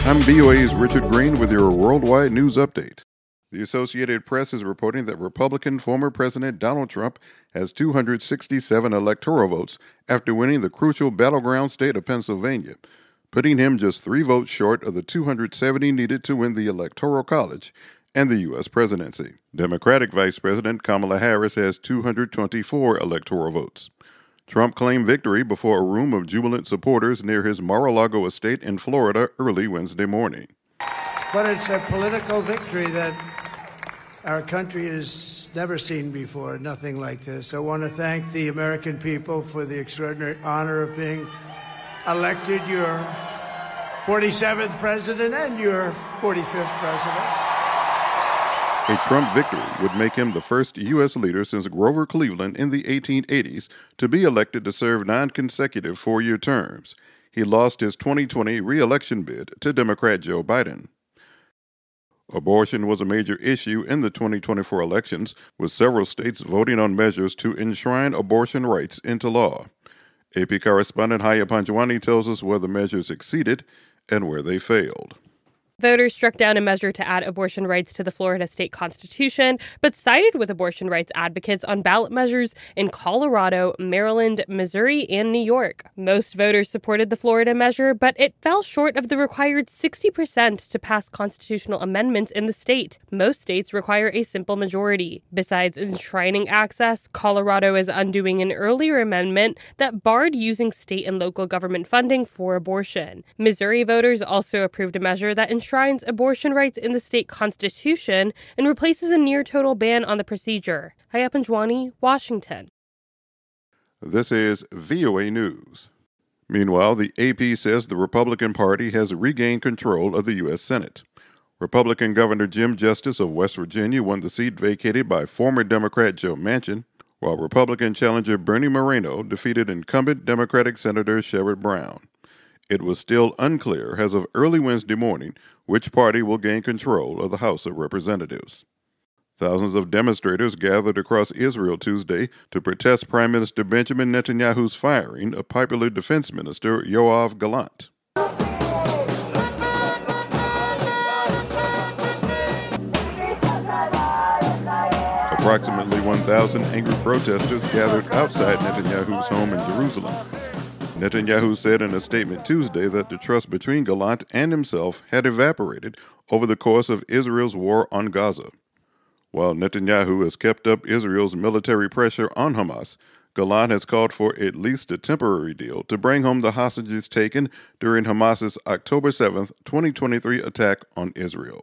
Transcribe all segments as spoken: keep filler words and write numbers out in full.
I'm V O A's Richard Green with your worldwide news update. The Associated Press is reporting that Republican former President Donald Trump has two hundred sixty-seven electoral votes after winning the crucial battleground state of Pennsylvania, putting him just three votes short of the two hundred seventy needed to win the Electoral College and the U S presidency. Democratic Vice President Kamala Harris has two hundred twenty-four electoral votes. Trump claimed victory before a room of jubilant supporters near his Mar-a-Lago estate in Florida early Wednesday morning. But it's a political victory that our country has never seen before, nothing like this. I want to thank the American people for the extraordinary honor of being elected your forty-seventh president and your forty-fifth president. A Trump victory would make him the first U S leader since Grover Cleveland in the eighteen eighties to be elected to serve non-consecutive four-year terms. He lost his twenty twenty re-election bid to Democrat Joe Biden. Abortion was a major issue in the twenty twenty-four elections, with several states voting on measures to enshrine abortion rights into law. A P correspondent Haya Panjwani tells us where the measures succeeded and where they failed. Voters struck down a measure to add abortion rights to the Florida state constitution, but sided with abortion rights advocates on ballot measures in Colorado, Maryland, Missouri, and New York. Most voters supported the Florida measure, but it fell short of the required sixty percent to pass constitutional amendments in the state. Most states require a simple majority. Besides enshrining access, Colorado is undoing an earlier amendment that barred using state and local government funding for abortion. Missouri voters also approved a measure that enshrines abortion rights in the state constitution and replaces a near-total ban on the procedure. Haya Panjwani, Washington. This is V O A News. Meanwhile, the A P says the Republican Party has regained control of the U S Senate. Republican Governor Jim Justice of West Virginia won the seat vacated by former Democrat Joe Manchin, while Republican challenger Bernie Moreno defeated incumbent Democratic Senator Sherrod Brown. It was still unclear as of early Wednesday morning which party will gain control of the House of Representatives. Thousands of demonstrators gathered across Israel Tuesday to protest Prime Minister Benjamin Netanyahu's firing of popular Defense Minister Yoav Gallant. Approximately one thousand angry protesters gathered outside Netanyahu's home in Jerusalem. Netanyahu said in a statement Tuesday that the trust between Gallant and himself had evaporated over the course of Israel's war on Gaza. While Netanyahu has kept up Israel's military pressure on Hamas, Gallant has called for at least a temporary deal to bring home the hostages taken during Hamas's October seventh, twenty twenty-three attack on Israel.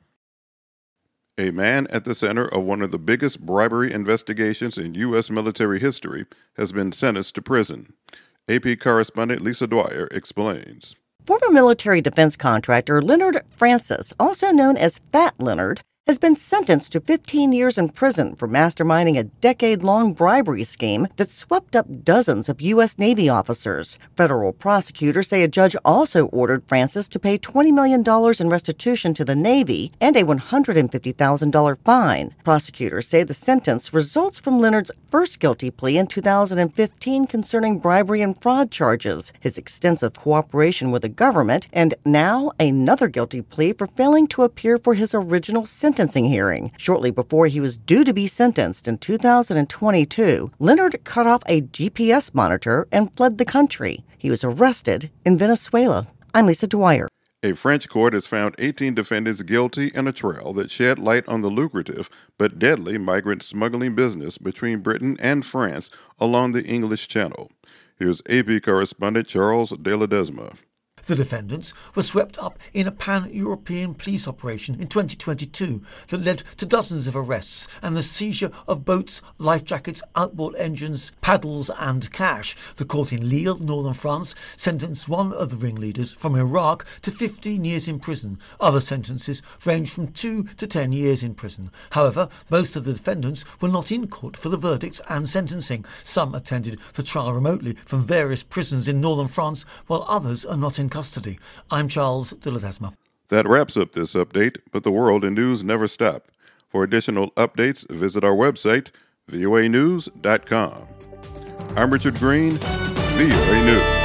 A man at the center of one of the biggest bribery investigations in U S military history has been sentenced to prison. A P correspondent Lisa Dwyer explains. Former military defense contractor Leonard Francis, also known as Fat Leonard, has been sentenced to fifteen years in prison for masterminding a decade-long bribery scheme that swept up dozens of U S Navy officers. Federal prosecutors say a judge also ordered Francis to pay twenty million dollars in restitution to the Navy and a one hundred fifty thousand dollars fine. Prosecutors say the sentence results from Leonard's first guilty plea in two thousand fifteen concerning bribery and fraud charges, his extensive cooperation with the government, and now another guilty plea for failing to appear for his original sentence. sentencing hearing. Shortly before he was due to be sentenced in two thousand twenty-two, Leonard cut off a G P S monitor and fled the country. He was arrested in Venezuela. I'm Lisa Dwyer. A French court has found eighteen defendants guilty in a trial that shed light on the lucrative but deadly migrant smuggling business between Britain and France along the English Channel. Here's A P correspondent Charles de Ledesma. The defendants were swept up in a pan-European police operation in twenty twenty-two that led to dozens of arrests and the seizure of boats, life jackets, outboard engines, paddles and cash. The court in Lille, northern France, sentenced one of the ringleaders from Iraq to fifteen years in prison. Other sentences ranged from two to ten years in prison. However, most of the defendants were not in court for the verdicts and sentencing. Some attended the trial remotely from various prisons in northern France, while others are not in custody. I'm Charles de Ledesma. That wraps up this update, but the world and news never stop. For additional updates, visit our website, V O A news dot com. I'm Richard Green, V O A News.